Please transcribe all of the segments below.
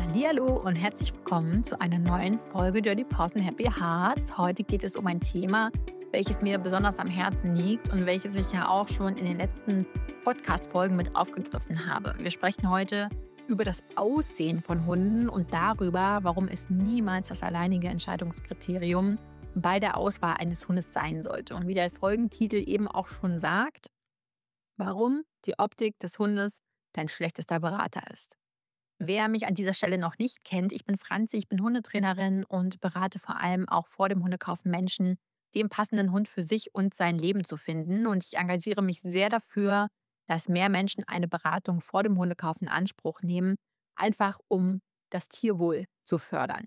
Hallihallo und herzlich willkommen zu einer neuen Folge Dirty Paws and Happy Hearts. Heute geht es um ein Thema, welches mir besonders am Herzen liegt und welches ich ja auch schon in den letzten Podcast-Folgen mit aufgegriffen habe. Wir sprechen heute über das Aussehen von Hunden und darüber, warum es niemals das alleinige Entscheidungskriterium bei der Auswahl eines Hundes sein sollte. Und wie der Folgentitel eben auch schon sagt, warum die Optik des Hundes dein schlechtester Berater ist. Wer mich an dieser Stelle noch nicht kennt, ich bin Franzi, ich bin Hundetrainerin und berate vor allem auch vor dem Hundekauf Menschen, den passenden Hund für sich und sein Leben zu finden. Und ich engagiere mich sehr dafür, dass mehr Menschen eine Beratung vor dem Hundekauf in Anspruch nehmen, einfach um das Tierwohl zu fördern.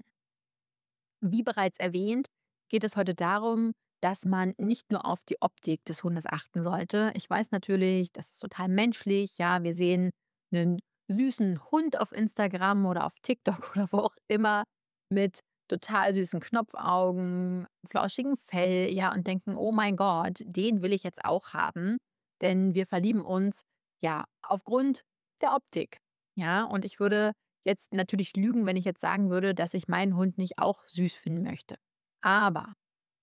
Wie bereits erwähnt, geht es heute darum, dass man nicht nur auf die Optik des Hundes achten sollte. Ich weiß natürlich, das ist total menschlich. Ja, wir sehen einen süßen Hund auf Instagram oder auf TikTok oder wo auch immer mit total süßen Knopfaugen, flauschigem Fell, ja, und denken, oh mein Gott, den will ich jetzt auch haben, denn wir verlieben uns ja aufgrund der Optik. Ja, und ich würde jetzt natürlich lügen, wenn ich jetzt sagen würde, dass ich meinen Hund nicht auch süß finden möchte. Aber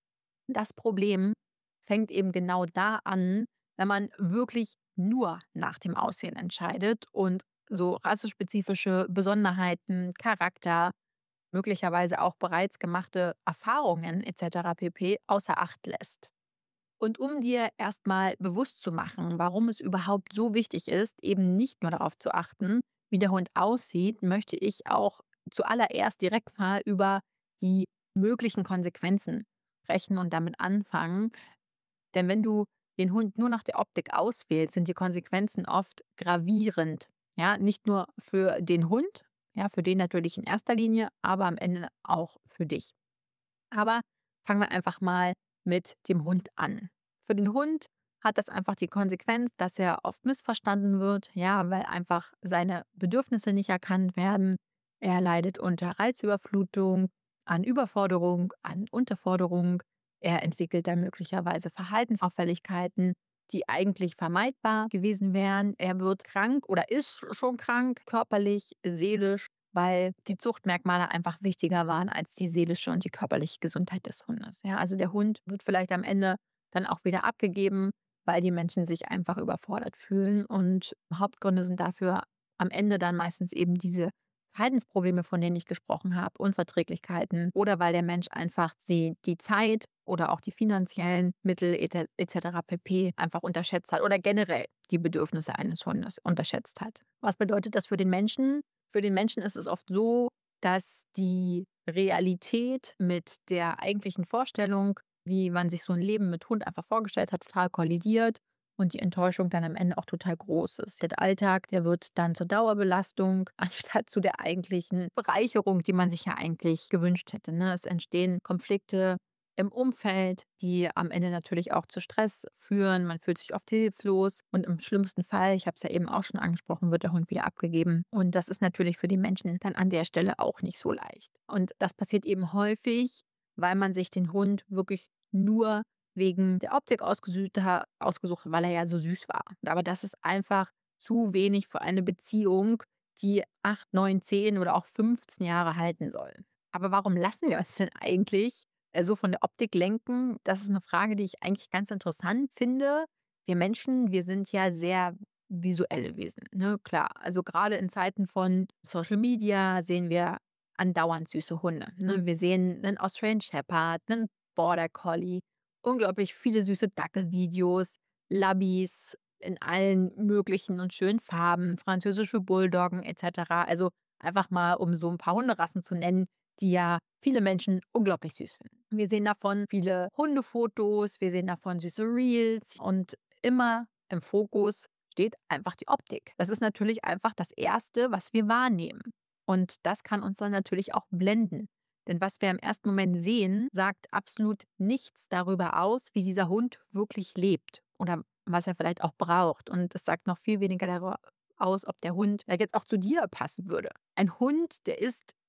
das Problem fängt eben genau da an, wenn man wirklich nur nach dem Aussehen entscheidet und so rassespezifische Besonderheiten, Charakter, möglicherweise auch bereits gemachte Erfahrungen etc. pp. Außer Acht lässt. Und um dir erstmal bewusst zu machen, warum es überhaupt so wichtig ist, eben nicht nur darauf zu achten, wie der Hund aussieht, möchte ich auch zuallererst direkt mal über die möglichen Konsequenzen sprechen und damit anfangen. Denn wenn du den Hund nur nach der Optik auswählst, sind die Konsequenzen oft gravierend. Ja, nicht nur für den Hund, ja, für den natürlich in erster Linie, aber am Ende auch für dich. Aber fangen wir einfach mal mit dem Hund an. Für den Hund hat das einfach die Konsequenz, dass er oft missverstanden wird, ja, weil einfach seine Bedürfnisse nicht erkannt werden. Er leidet unter Reizüberflutung, an Überforderung, an Unterforderung. Er entwickelt dann möglicherweise Verhaltensauffälligkeiten, die eigentlich vermeidbar gewesen wären. Er wird krank oder ist schon krank, körperlich, seelisch, weil die Zuchtmerkmale einfach wichtiger waren als die seelische und die körperliche Gesundheit des Hundes. Ja, also der Hund wird vielleicht am Ende dann auch wieder abgegeben, weil die Menschen sich einfach überfordert fühlen. Und Hauptgründe sind dafür am Ende dann meistens eben diese Verhaltensprobleme, von denen ich gesprochen habe, Unverträglichkeiten oder weil der Mensch einfach die Zeit oder auch die finanziellen Mittel etc. pp. Einfach unterschätzt hat oder generell die Bedürfnisse eines Hundes unterschätzt hat. Was bedeutet das für den Menschen? Für den Menschen ist es oft so, dass die Realität mit der eigentlichen Vorstellung, wie man sich so ein Leben mit Hund einfach vorgestellt hat, total kollidiert und die Enttäuschung dann am Ende auch total groß ist. Der Alltag, der wird dann zur Dauerbelastung, anstatt zu der eigentlichen Bereicherung, die man sich ja eigentlich gewünscht hätte. Es entstehen Konflikte im Umfeld, die am Ende natürlich auch zu Stress führen. Man fühlt sich oft hilflos und im schlimmsten Fall, ich habe es ja eben auch schon angesprochen, wird der Hund wieder abgegeben. Und das ist natürlich für die Menschen dann an der Stelle auch nicht so leicht. Und das passiert eben häufig, weil man sich den Hund wirklich nur wegen der Optik ausgesucht hat, weil er ja so süß war. Aber das ist einfach zu wenig für eine Beziehung, die 8, 9, 10 oder auch 15 Jahre halten soll. Aber warum lassen wir uns denn eigentlich so von der Optik lenken? Das ist eine Frage, die ich eigentlich ganz interessant finde. Wir Menschen, wir sind ja sehr visuelle Wesen, ne? Klar, also gerade in Zeiten von Social Media sehen wir andauernd süße Hunde. Ne? Wir sehen einen Australian Shepherd, einen Border Collie, unglaublich viele süße Dackelvideos, Labbies in allen möglichen und schönen Farben, französische Bulldoggen etc. Also einfach mal, um so ein paar Hunderassen zu nennen, die ja viele Menschen unglaublich süß finden. Wir sehen davon viele Hundefotos, wir sehen davon süße Reels und immer im Fokus steht einfach die Optik. Das ist natürlich einfach das Erste, was wir wahrnehmen. Und das kann uns dann natürlich auch blenden. Denn was wir im ersten Moment sehen, sagt absolut nichts darüber aus, wie dieser Hund wirklich lebt oder was er vielleicht auch braucht. Und es sagt noch viel weniger darüber aus, ob der Hund jetzt auch zu dir passen würde. Ein Hund, der ist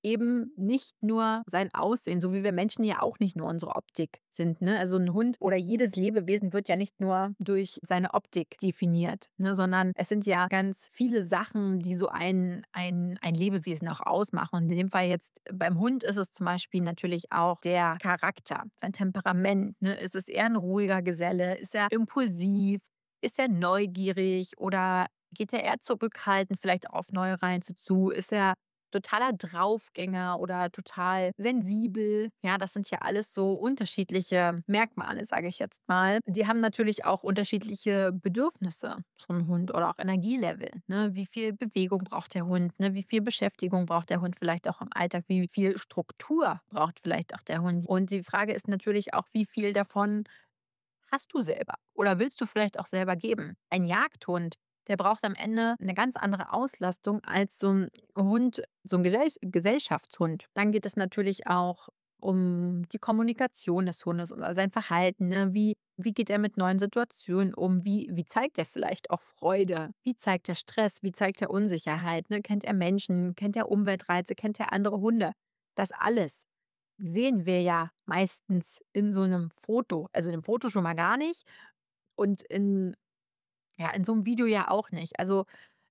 eben nicht nur sein Aussehen, so wie wir Menschen ja auch nicht nur unsere Optik sind. Ne? Also ein Hund oder jedes Lebewesen wird ja nicht nur durch seine Optik definiert, ne? Sondern es sind ja ganz viele Sachen, die so ein Lebewesen auch ausmachen. Und in dem Fall jetzt beim Hund ist es zum Beispiel natürlich auch der Charakter, sein Temperament. Ne? Ist es eher ein ruhiger Geselle? Ist er impulsiv? Ist er neugierig oder geht er eher zurückhaltend vielleicht auf neue Reize zu? Ist er totaler Draufgänger oder total sensibel? Ja, das sind ja alles so unterschiedliche Merkmale, sage ich jetzt mal. Die haben natürlich auch unterschiedliche Bedürfnisse, so ein Hund oder auch Energielevel. Ne? Wie viel Bewegung braucht der Hund? Ne? Wie viel Beschäftigung braucht der Hund vielleicht auch im Alltag? Wie viel Struktur braucht vielleicht auch der Hund? Und die Frage ist natürlich auch, wie viel davon hast du selber oder willst du vielleicht auch selber geben? Ein Jagdhund, der braucht am Ende eine ganz andere Auslastung als so ein Hund, so ein Gesellschaftshund. Dann geht es natürlich auch um die Kommunikation des Hundes oder sein Verhalten. Ne? Wie geht er mit neuen Situationen um? Wie zeigt er vielleicht auch Freude? Wie zeigt er Stress? Wie zeigt er Unsicherheit? Ne? Kennt er Menschen? Kennt er Umweltreize? Kennt er andere Hunde? Das alles sehen wir ja meistens in so einem Foto. Also, in 'nem Foto schon mal gar nicht und in so einem Video ja auch nicht. Also,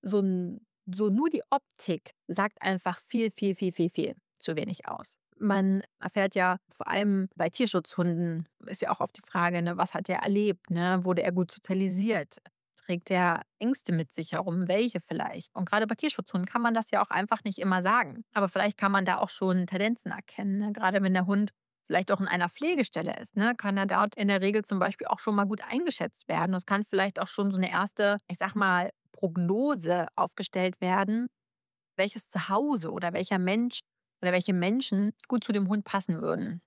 nur die Optik sagt einfach viel, viel, viel, viel, viel zu wenig aus. Man erfährt ja vor allem bei Tierschutzhunden ist ja auch oft die Frage, ne, was hat er erlebt, ne? Wurde er gut sozialisiert? Trägt er Ängste mit sich herum? Welche vielleicht? Und gerade bei Tierschutzhunden kann man das ja auch einfach nicht immer sagen. Aber vielleicht kann man da auch schon Tendenzen erkennen, ne? Gerade wenn der Hund vielleicht auch in einer Pflegestelle ist, ne, kann er dort in der Regel zum Beispiel auch schon mal gut eingeschätzt werden. Es kann vielleicht auch schon so eine erste, ich sag mal, Prognose aufgestellt werden, welches Zuhause oder welcher Mensch oder welche Menschen gut zu dem Hund passen würden.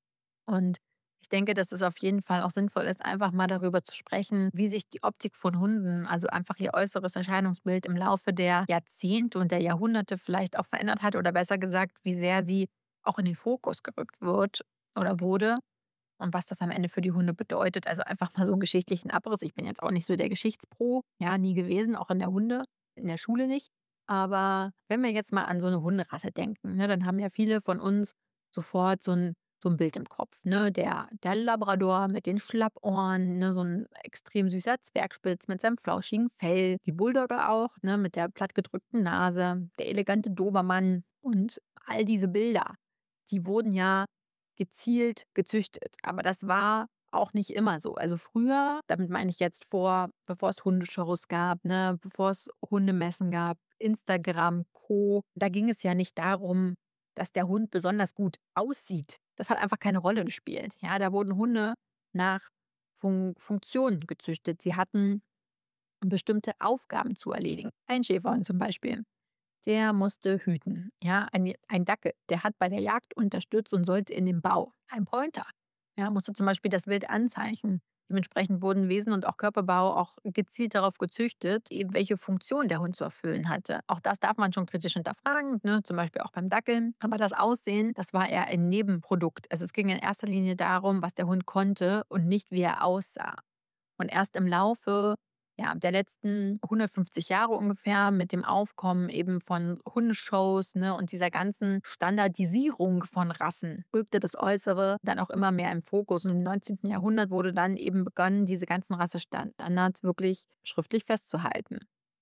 Und ich denke, dass es auf jeden Fall auch sinnvoll ist, einfach mal darüber zu sprechen, wie sich die Optik von Hunden, also einfach ihr äußeres Erscheinungsbild im Laufe der Jahrzehnte und der Jahrhunderte vielleicht auch verändert hat oder besser gesagt, wie sehr sie auch in den Fokus gerückt wird oder wurde und was das am Ende für die Hunde bedeutet. Also einfach mal so einen geschichtlichen Abriss. Ich bin jetzt auch nicht so der Geschichtspro, ja, nie gewesen, auch in der Schule nicht. Aber wenn wir jetzt mal an so eine Hunderasse denken, ne, dann haben ja viele von uns sofort so ein Bild im Kopf. Ne? Der Labrador mit den Schlappohren, ne? So ein extrem süßer Zwergspitz mit seinem flauschigen Fell, die Bulldogge auch, ne? Mit der plattgedrückten Nase, der elegante Dobermann und all diese Bilder, die wurden ja gezielt gezüchtet. Aber das war auch nicht immer so. Also früher, damit meine ich jetzt bevor es Hundeshows gab, ne, bevor es Hundemessen gab, Instagram, Co., da ging es ja nicht darum, dass der Hund besonders gut aussieht. Das hat einfach keine Rolle gespielt. Ja, da wurden Hunde nach Funktionen gezüchtet. Sie hatten bestimmte Aufgaben zu erledigen. Ein Schäferhund zum Beispiel, der musste hüten. Ja, ein Dackel, der hat bei der Jagd unterstützt und sollte in den Bau. Ein Pointer, ja, musste zum Beispiel das Wild anzeichnen. Dementsprechend wurden Wesen und auch Körperbau auch gezielt darauf gezüchtet, eben welche Funktion der Hund zu erfüllen hatte. Auch das darf man schon kritisch hinterfragen, ne? Zum Beispiel auch beim Dackel. Aber das Aussehen, das war eher ein Nebenprodukt. Also es ging in erster Linie darum, was der Hund konnte und nicht, wie er aussah. Und erst im Laufe der letzten 150 Jahre ungefähr mit dem Aufkommen eben von Hundeshows, ne, und dieser ganzen Standardisierung von Rassen rückte das Äußere dann auch immer mehr im Fokus. Und im 19. Jahrhundert wurde dann eben begonnen, diese ganzen Rassestandards wirklich schriftlich festzuhalten.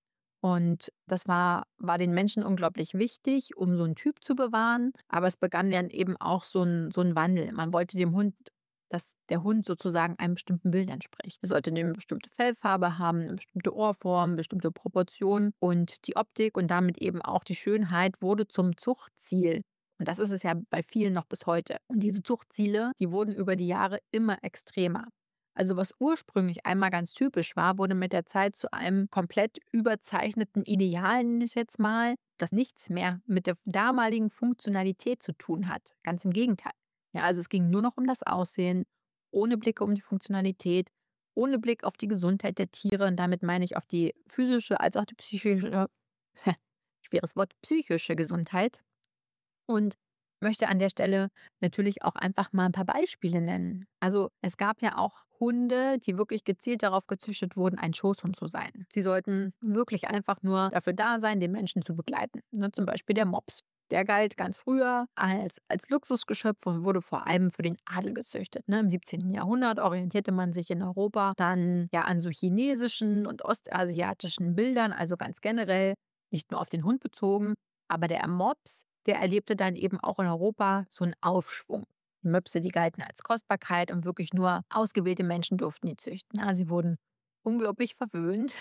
Und das war den Menschen unglaublich wichtig, um so einen Typ zu bewahren. Aber es begann dann eben auch so ein Wandel. Man wollte dem Hund, dass der Hund sozusagen einem bestimmten Bild entspricht. Er sollte eine bestimmte Fellfarbe haben, eine bestimmte Ohrform, bestimmte Proportionen. Und die Optik und damit eben auch die Schönheit wurde zum Zuchtziel. Und das ist es ja bei vielen noch bis heute. Und diese Zuchtziele, die wurden über die Jahre immer extremer. Also was ursprünglich einmal ganz typisch war, wurde mit der Zeit zu einem komplett überzeichneten Ideal, nenne ich es jetzt mal, das nichts mehr mit der damaligen Funktionalität zu tun hat. Ganz im Gegenteil. Ja, also es ging nur noch um das Aussehen, ohne Blick um die Funktionalität, ohne Blick auf die Gesundheit der Tiere. Und damit meine ich auf die physische als auch die psychische, schweres Wort, psychische Gesundheit. Und möchte an der Stelle natürlich auch einfach mal ein paar Beispiele nennen. Also es gab ja auch Hunde, die wirklich gezielt darauf gezüchtet wurden, ein Schoßhund zu sein. Sie sollten wirklich einfach nur dafür da sein, den Menschen zu begleiten. Ne, zum Beispiel der Mops. Der galt ganz früher als Luxusgeschöpf und wurde vor allem für den Adel gezüchtet. Ne? Im 17. Jahrhundert orientierte man sich in Europa dann ja an so chinesischen und ostasiatischen Bildern, also ganz generell, nicht nur auf den Hund bezogen. Aber der Mops, der erlebte dann eben auch in Europa so einen Aufschwung. Die Möpse, die galten als Kostbarkeit und wirklich nur ausgewählte Menschen durften die züchten. Ja, sie wurden unglaublich verwöhnt.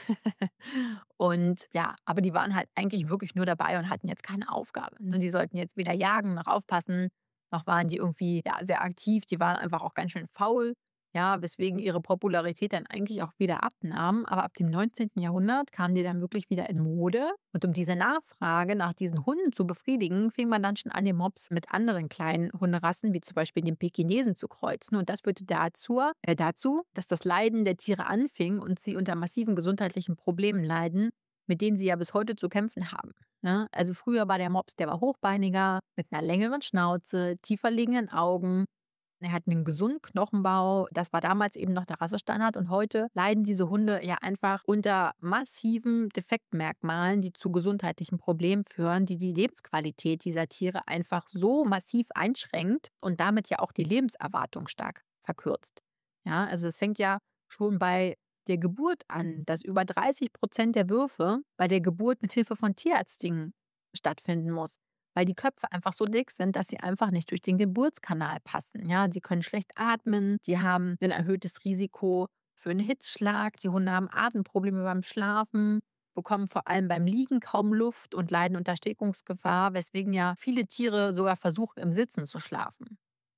Und ja, aber die waren halt eigentlich wirklich nur dabei und hatten jetzt keine Aufgabe. Ne? Die sollten jetzt weder jagen noch aufpassen, noch waren die irgendwie ja, sehr aktiv. Die waren einfach auch ganz schön faul. Ja, weswegen ihre Popularität dann eigentlich auch wieder abnahm. Aber ab dem 19. Jahrhundert kamen die dann wirklich wieder in Mode. Und um diese Nachfrage nach diesen Hunden zu befriedigen, fing man dann schon an, den Mops mit anderen kleinen Hunderassen, wie zum Beispiel den Pekinesen, zu kreuzen. Und das führte dazu, dass das Leiden der Tiere anfing und sie unter massiven gesundheitlichen Problemen leiden, mit denen sie ja bis heute zu kämpfen haben. Ja, also früher war der Mops, der war hochbeiniger, mit einer längeren Schnauze, tiefer liegenden Augen. Er hat einen gesunden Knochenbau. Das war damals eben noch der Rassestandard. Und heute leiden diese Hunde ja einfach unter massiven Defektmerkmalen, die zu gesundheitlichen Problemen führen, die die Lebensqualität dieser Tiere einfach so massiv einschränkt und damit ja auch die Lebenserwartung stark verkürzt. Ja, also es fängt ja schon bei der Geburt an, dass über 30% der Würfe bei der Geburt mit Hilfe von Tierärztinnen stattfinden muss, weil die Köpfe einfach so dick sind, dass sie einfach nicht durch den Geburtskanal passen. Ja, sie können schlecht atmen, die haben ein erhöhtes Risiko für einen Hitzschlag, die Hunde haben Atemprobleme beim Schlafen, bekommen vor allem beim Liegen kaum Luft und leiden unter Erstickungsgefahr, weswegen ja viele Tiere sogar versuchen, im Sitzen zu schlafen.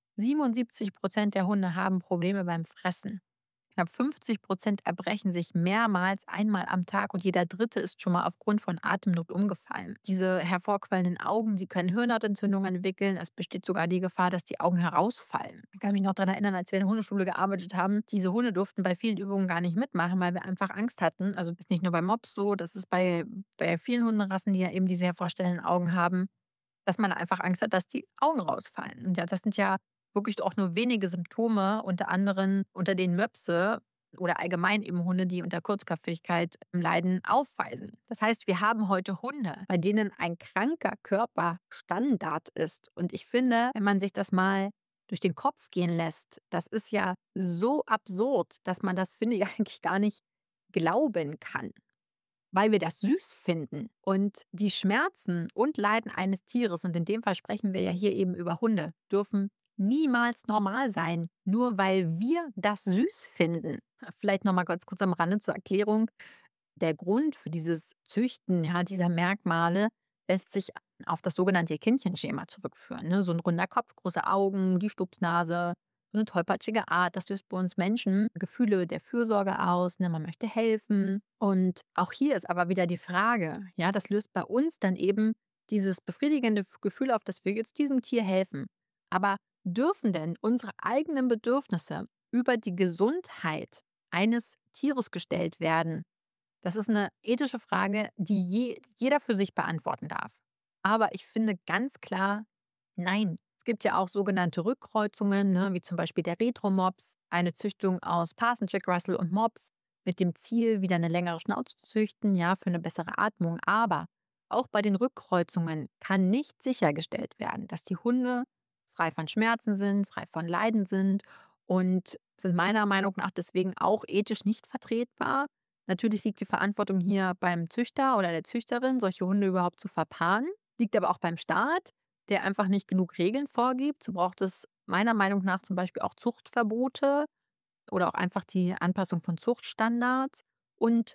77% der Hunde haben Probleme beim Fressen. Knapp 50% erbrechen sich mehrmals einmal am Tag und jeder Dritte ist schon mal aufgrund von Atemnot umgefallen. Diese hervorquellenden Augen, die können Hirnhautentzündungen entwickeln. Es besteht sogar die Gefahr, dass die Augen herausfallen. Ich kann mich noch daran erinnern, als wir in der Hundeschule gearbeitet haben, diese Hunde durften bei vielen Übungen gar nicht mitmachen, weil wir einfach Angst hatten. Also das ist nicht nur bei Mops so, das ist bei vielen Hunderassen, die ja eben diese hervorstellenden Augen haben, dass man einfach Angst hat, dass die Augen rausfallen. Und ja, das sind ja wirklich auch nur wenige Symptome, unter anderem unter denen Möpse oder allgemein eben Hunde, die unter Kurzköpfigkeit leiden, aufweisen. Das heißt, wir haben heute Hunde, bei denen ein kranker Körper Standard ist. Und ich finde, wenn man sich das mal durch den Kopf gehen lässt, das ist ja so absurd, dass man das, finde ich, eigentlich gar nicht glauben kann, weil wir das süß finden. Und die Schmerzen und Leiden eines Tieres, und in dem Fall sprechen wir ja hier eben über Hunde, dürfen niemals normal sein, nur weil wir das süß finden. Vielleicht nochmal ganz kurz am Rande zur Erklärung. Der Grund für dieses Züchten, ja, dieser Merkmale lässt sich auf das sogenannte Kindchenschema zurückführen. Ne? So ein runder Kopf, große Augen, die Stupsnase, so eine tollpatschige Art. Das löst bei uns Menschen Gefühle der Fürsorge aus. Ne? Man möchte helfen. Und auch hier ist aber wieder die Frage, ja, das löst bei uns dann eben dieses befriedigende Gefühl auf, dass wir jetzt diesem Tier helfen. Aber dürfen denn unsere eigenen Bedürfnisse über die Gesundheit eines Tieres gestellt werden? Das ist eine ethische Frage, die jeder für sich beantworten darf. Aber ich finde ganz klar, nein. Es gibt ja auch sogenannte Rückkreuzungen, ne, wie zum Beispiel der Retro-Mops, eine Züchtung aus Parson, Jack Russell und Mops mit dem Ziel, wieder eine längere Schnauze zu züchten, ja, für eine bessere Atmung. Aber auch bei den Rückkreuzungen kann nicht sichergestellt werden, dass die Hunde frei von Schmerzen sind, frei von Leiden sind und sind meiner Meinung nach deswegen auch ethisch nicht vertretbar. Natürlich liegt die Verantwortung hier beim Züchter oder der Züchterin, solche Hunde überhaupt zu verpaaren. Liegt aber auch beim Staat, der einfach nicht genug Regeln vorgibt. So braucht es meiner Meinung nach zum Beispiel auch Zuchtverbote oder auch einfach die Anpassung von Zuchtstandards. Und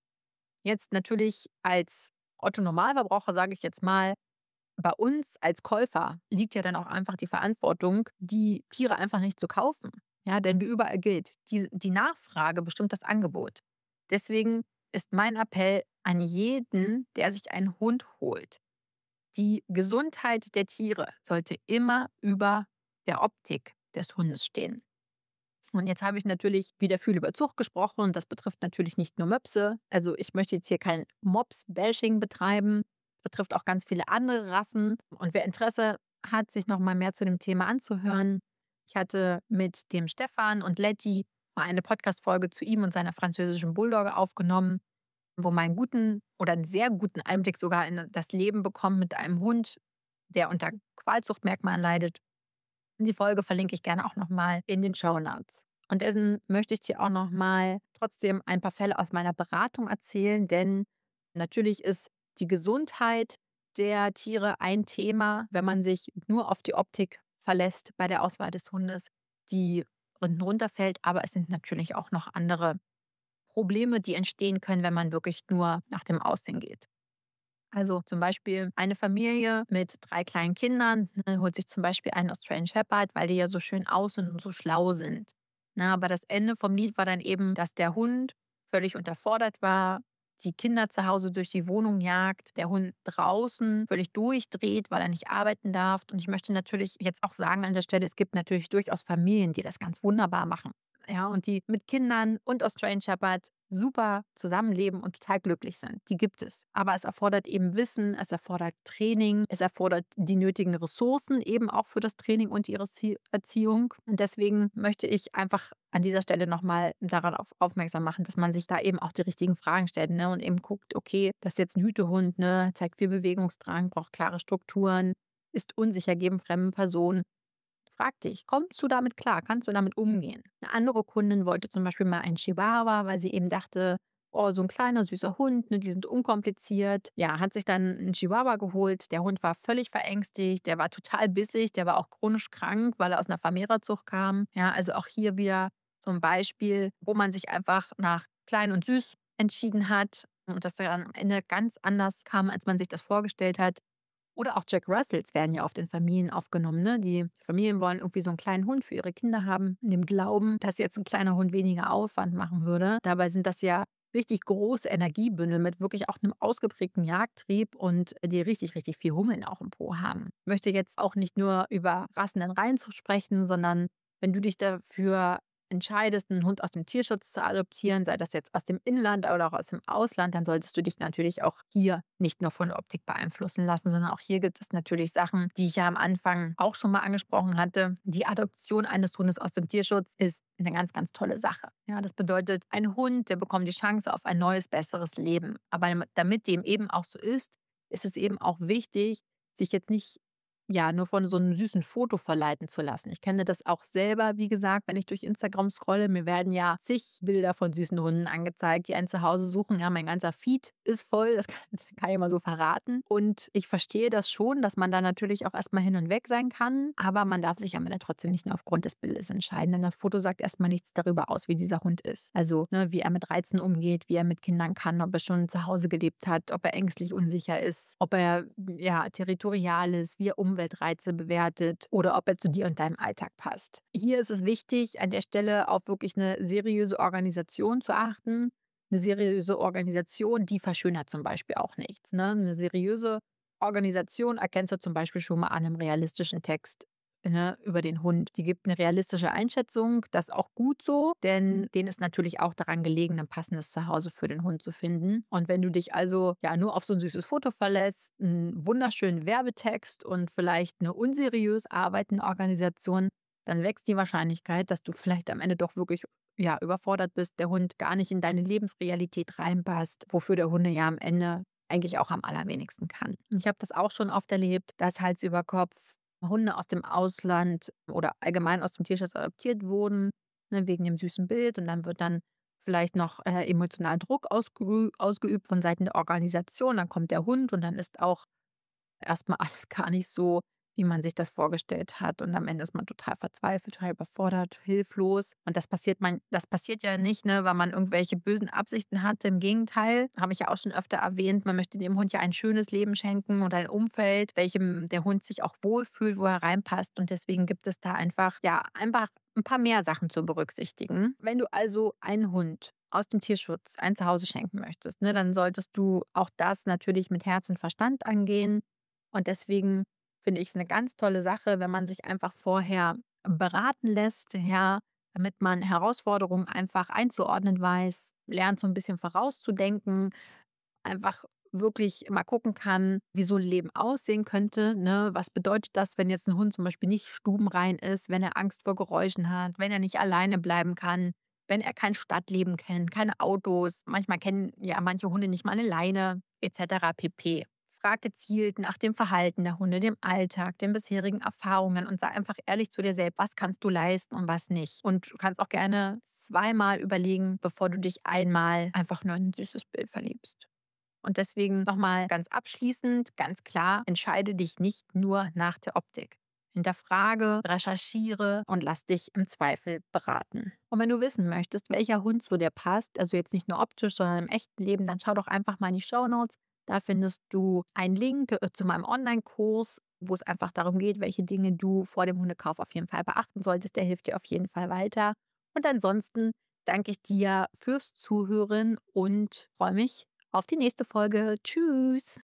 jetzt natürlich als Otto-Normalverbraucher, sage ich jetzt mal, bei uns als Käufer liegt ja dann auch einfach die Verantwortung, die Tiere einfach nicht zu kaufen. Ja, denn wie überall gilt, die Nachfrage bestimmt das Angebot. Deswegen ist mein Appell an jeden, der sich einen Hund holt: Die Gesundheit der Tiere sollte immer über der Optik des Hundes stehen. Und jetzt habe ich natürlich wieder viel über Zucht gesprochen und das betrifft natürlich nicht nur Möpse. Also ich möchte jetzt hier kein Mops-Bashing betreiben. Das betrifft auch ganz viele andere Rassen. Und wer Interesse hat, sich noch mal mehr zu dem Thema anzuhören, ich hatte mit dem Stefan und Letty mal eine Podcast-Folge zu ihm und seiner französischen Bulldogge aufgenommen, wo man einen guten oder einen sehr guten Einblick sogar in das Leben bekommt mit einem Hund, der unter Qualzuchtmerkmalen leidet. Die Folge verlinke ich gerne auch nochmal in den Shownotes. Und dessen möchte ich dir auch nochmal trotzdem ein paar Fälle aus meiner Beratung erzählen, denn natürlich ist die Gesundheit der Tiere ein Thema, wenn man sich nur auf die Optik verlässt bei der Auswahl des Hundes, die unten runterfällt. Aber es sind natürlich auch noch andere Probleme, die entstehen können, wenn man wirklich nur nach dem Aussehen geht. Also zum Beispiel eine Familie mit 3 kleinen Kindern, ne, holt sich zum Beispiel einen Australian Shepherd, weil die ja so schön aussehen und so schlau sind. Na, aber das Ende vom Lied war dann eben, dass der Hund völlig unterfordert war, die Kinder zu Hause durch die Wohnung jagt, der Hund draußen völlig durchdreht, weil er nicht arbeiten darf. Und ich möchte natürlich jetzt auch sagen an der Stelle, es gibt natürlich durchaus Familien, die das ganz wunderbar machen. Ja, und die mit Kindern und Australian Shepherd super zusammenleben und total glücklich sind. Die gibt es. Aber es erfordert eben Wissen, es erfordert Training, es erfordert die nötigen Ressourcen eben auch für das Training und die Erziehung. Und deswegen möchte ich einfach an dieser Stelle nochmal darauf aufmerksam machen, dass man sich da eben auch die richtigen Fragen stellt, ne? Und eben guckt, okay, das ist jetzt ein Hütehund, ne? Zeigt viel Bewegungsdrang, braucht klare Strukturen, ist unsicher gegen fremden Personen. Frag dich, kommst du damit klar? Kannst du damit umgehen? Eine andere Kundin wollte zum Beispiel mal einen Chihuahua, weil sie eben dachte, oh, so ein kleiner, süßer Hund, ne, die sind unkompliziert. Ja, hat sich dann einen Chihuahua geholt. Der Hund war völlig verängstigt, der war total bissig, der war auch chronisch krank, weil er aus einer Vermehrerzucht kam. Ja, also auch hier wieder so ein Beispiel, wo man sich einfach nach klein und süß entschieden hat und das dann am Ende ganz anders kam, als man sich das vorgestellt hat. Oder auch Jack Russells werden ja oft in Familien aufgenommen. Ne? Die Familien wollen irgendwie so einen kleinen Hund für ihre Kinder haben, in dem Glauben, dass jetzt ein kleiner Hund weniger Aufwand machen würde. Dabei sind das ja richtig große Energiebündel mit wirklich auch einem ausgeprägten Jagdtrieb und die richtig, richtig viel Hummeln auch im Po haben. Ich möchte jetzt auch nicht nur über Rassen in Reihen zu sprechen, sondern wenn du dich dafür entscheidest, einen Hund aus dem Tierschutz zu adoptieren, sei das jetzt aus dem Inland oder auch aus dem Ausland, dann solltest du dich natürlich auch hier nicht nur von der Optik beeinflussen lassen, sondern auch hier gibt es natürlich Sachen, die ich ja am Anfang auch schon mal angesprochen hatte. Die Adoption eines Hundes aus dem Tierschutz ist eine ganz, ganz tolle Sache. Ja, das bedeutet, ein Hund, der bekommt die Chance auf ein neues, besseres Leben. Aber damit dem eben auch so ist es eben auch wichtig, sich jetzt nicht ja, nur von so einem süßen Foto verleiten zu lassen. Ich kenne das auch selber, wie gesagt, wenn ich durch Instagram scrolle. Mir werden ja zig Bilder von süßen Hunden angezeigt, die ein Zuhause suchen. Ja, mein ganzer Feed ist voll, das kann ich mal so verraten. Und ich verstehe das schon, dass man da natürlich auch erstmal hin und weg sein kann. Aber man darf sich am Ende trotzdem nicht nur aufgrund des Bildes entscheiden, denn das Foto sagt erstmal nichts darüber aus, wie dieser Hund ist. Also, ne, wie er mit Reizen umgeht, wie er mit Kindern kann, ob er schon zu Hause gelebt hat, ob er ängstlich unsicher ist, ob er ja territorial ist, wie er Umweltreize bewertet oder ob er zu dir und deinem Alltag passt. Hier ist es wichtig, an der Stelle auf wirklich eine seriöse Organisation zu achten. Eine seriöse Organisation, die verschönert zum Beispiel auch nichts. Ne? Eine seriöse Organisation erkennst du zum Beispiel schon mal an einem realistischen Text, ne, über den Hund. Die gibt eine realistische Einschätzung, das ist auch gut so, denn denen ist natürlich auch daran gelegen, ein passendes Zuhause für den Hund zu finden. Und wenn du dich also ja nur auf so ein süßes Foto verlässt, einen wunderschönen Werbetext und vielleicht eine unseriös arbeitende Organisation, dann wächst die Wahrscheinlichkeit, dass du vielleicht am Ende doch wirklich ja, überfordert bist, der Hund gar nicht in deine Lebensrealität reinpasst, wofür der Hunde ja am Ende eigentlich auch am allerwenigsten kann. Ich habe das auch schon oft erlebt, dass Hals über Kopf Hunde aus dem Ausland oder allgemein aus dem Tierschutz adoptiert wurden, ne, wegen dem süßen Bild. Und dann wird dann vielleicht noch emotionaler Druck ausgeübt von Seiten der Organisation. Dann kommt der Hund und dann ist auch erstmal alles gar nicht so, wie man sich das vorgestellt hat. Und am Ende ist man total verzweifelt, total überfordert, hilflos. Und das passiert ja nicht, ne, weil man irgendwelche bösen Absichten hatte. Im Gegenteil, habe ich ja auch schon öfter erwähnt, man möchte dem Hund ja ein schönes Leben schenken und ein Umfeld, welchem der Hund sich auch wohlfühlt, wo er reinpasst. Und deswegen gibt es da einfach ein paar mehr Sachen zu berücksichtigen. Wenn du also einen Hund aus dem Tierschutz ein Zuhause schenken möchtest, ne, dann solltest du auch das natürlich mit Herz und Verstand angehen. Und deswegen finde ich es eine ganz tolle Sache, wenn man sich einfach vorher beraten lässt, ja, damit man Herausforderungen einfach einzuordnen weiß, lernt so ein bisschen vorauszudenken, einfach wirklich mal gucken kann, wie so ein Leben aussehen könnte, ne? Was bedeutet das, wenn jetzt ein Hund zum Beispiel nicht stubenrein ist, wenn er Angst vor Geräuschen hat, wenn er nicht alleine bleiben kann, wenn er kein Stadtleben kennt, keine Autos. Manchmal kennen ja manche Hunde nicht mal eine Leine et cetera pp. frag gezielt nach dem Verhalten der Hunde, dem Alltag, den bisherigen Erfahrungen und sei einfach ehrlich zu dir selbst, was kannst du leisten und was nicht. Und du kannst auch gerne zweimal überlegen, bevor du dich einmal einfach nur in ein süßes Bild verliebst. Und deswegen nochmal ganz abschließend, ganz klar, entscheide dich nicht nur nach der Optik. Hinterfrage, recherchiere und lass dich im Zweifel beraten. Und wenn du wissen möchtest, welcher Hund zu dir passt, also jetzt nicht nur optisch, sondern im echten Leben, dann schau doch einfach mal in die Shownotes. Da findest du einen Link zu meinem Online-Kurs, wo es einfach darum geht, welche Dinge du vor dem Hundekauf auf jeden Fall beachten solltest. Der hilft dir auf jeden Fall weiter. Und ansonsten danke ich dir fürs Zuhören und freue mich auf die nächste Folge. Tschüss.